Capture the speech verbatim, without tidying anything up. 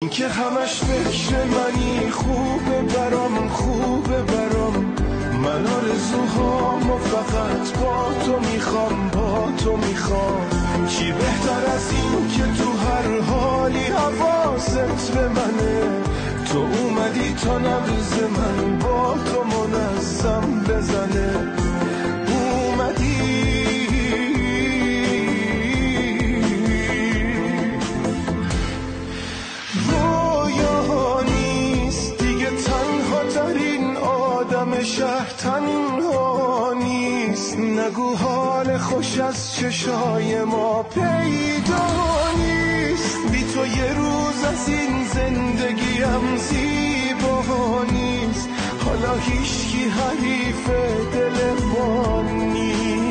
که همش فکر منی. خوبه برام خوبه برام، من آرزوهامو فقط با تو میخوام با تو میخوام. چی بهتر از این که تو هر حالی حواست به منه. تو اومدی تا نبض من با تو منظم بزنه. اومدی رویا نیست دیگه، تنها ترین آدم شهر تنها نیست. نگو حال خوش از چشای ما پیدا نیست. بی تو یه روز از این زندگیم زیبا نیست. حالا هیچکی حریف دل ما نیست.